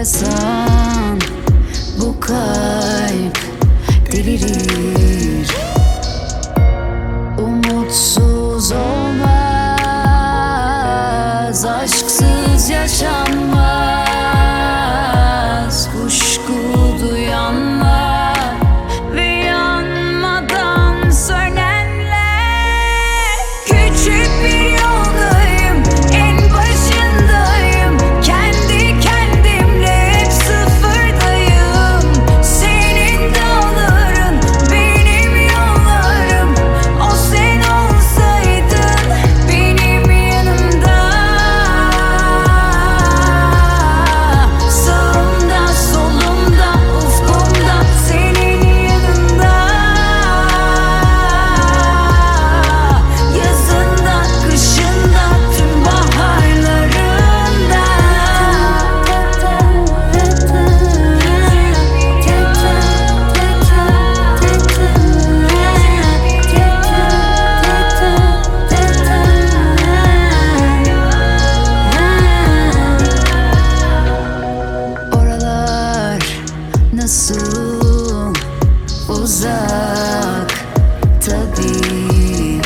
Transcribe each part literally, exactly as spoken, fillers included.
arasan bu kalp delirir. Umutsuz olmaz, aşksız yaşanmaz. Kuşku duyanlar ve yanmadan sönenler. Küçük bir yoldayım, en başındayım. Kendi kendimle hep sıfırdayım. Senin dağların, benim yollarım. O sen olsaydın benim yanımda. Sağımda, solumda, ufkumda, senin yanında. Yazında, kışında, tüm baharlarında. Oralar nasıl uzak tabii.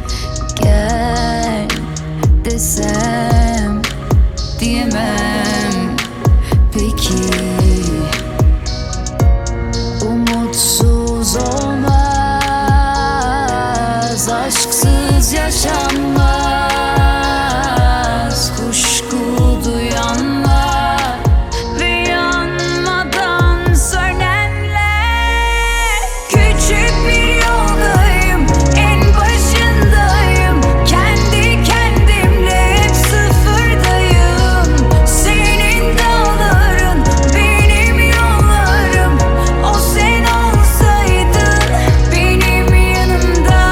Gel desem diyemem peki. Umutsuz olmaz, aşksız yaşanmaz. Kuşku duyanlar ve yanmadan sönenler. Küçük bir yoldayım, en başındayım. Kendi kendimle hep sıfırdayım. Senin dağların, benim yollarım. O sen olsaydın benim yanımda.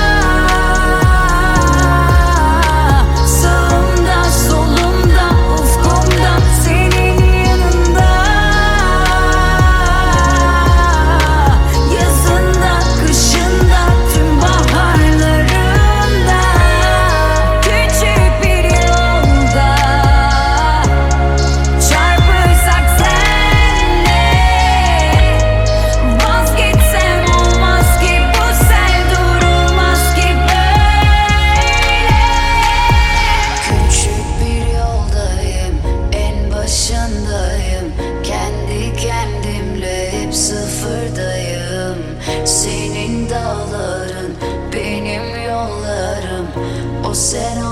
Sağımda, solumda, ufkumda, senin yanında. Yazında, kışında, tüm baharlarında. Küçük bir yolda çarpışsak senle. Vazgeçsem olmaz ki, bu sel durulmaz ki böyle. Küçük bir yoldayım, en başındayım. Kendi kendimle hep sıfırdayım. Senin dağların, benim yollarım. O sen